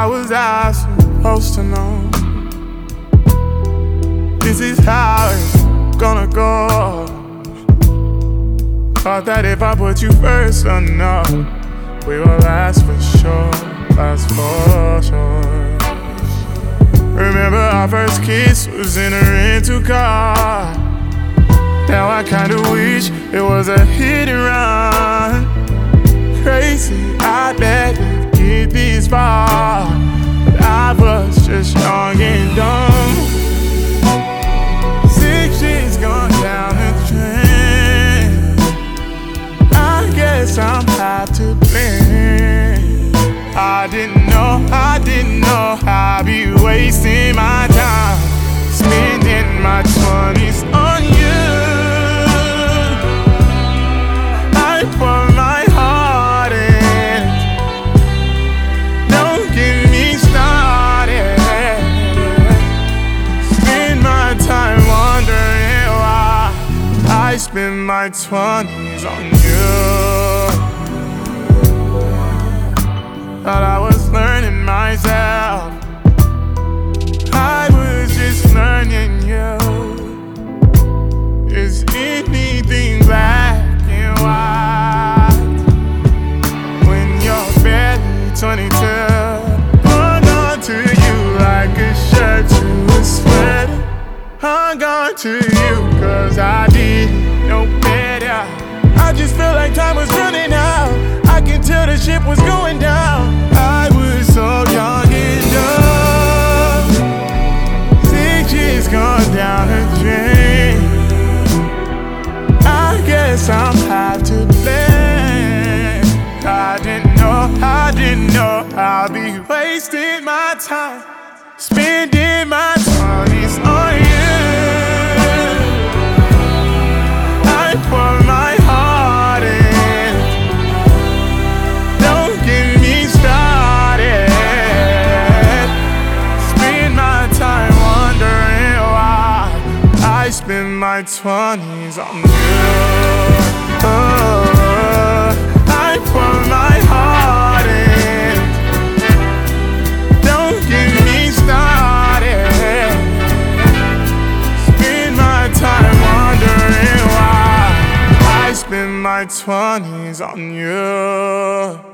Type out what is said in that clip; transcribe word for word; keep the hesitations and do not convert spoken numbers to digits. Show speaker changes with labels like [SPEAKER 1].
[SPEAKER 1] How was I supposed to know? This is how it's gonna go. Thought that if I put you first enough, we will last for sure, last for sure. Remember our first kiss was in a rental car. Now I kinda wish it was a hit and run. Crazy, I let it get this far, but I was just young and dumb. Six years gone down the drain. I guess I'm half to blame. I didn't know, I didn't know I'd be wasting my time, spending my twenties on you. I put my heart in, don't get me started. Spend my time wondering why I spend my twenties on you. Thought I was learning myself, I was just learning you. Is anything black and white when you're barely twenty-two? Hung on to you like a shirt to a sweater. Hung on to you cause I didn't know better. I just felt like time was running out. I can tell the ship was going down. I was so young and dumb. Six years gone down the drain. I guess I'm half to blame. I didn't know, I didn't know I'd be wasting my time, spending my twenties on you. I put my heart in, don't get me started. Spend my time wondering why I spend my twenties on you. Oh, I put my heart in, don't get me started. Spend my time wondering why I spend my twenties on you.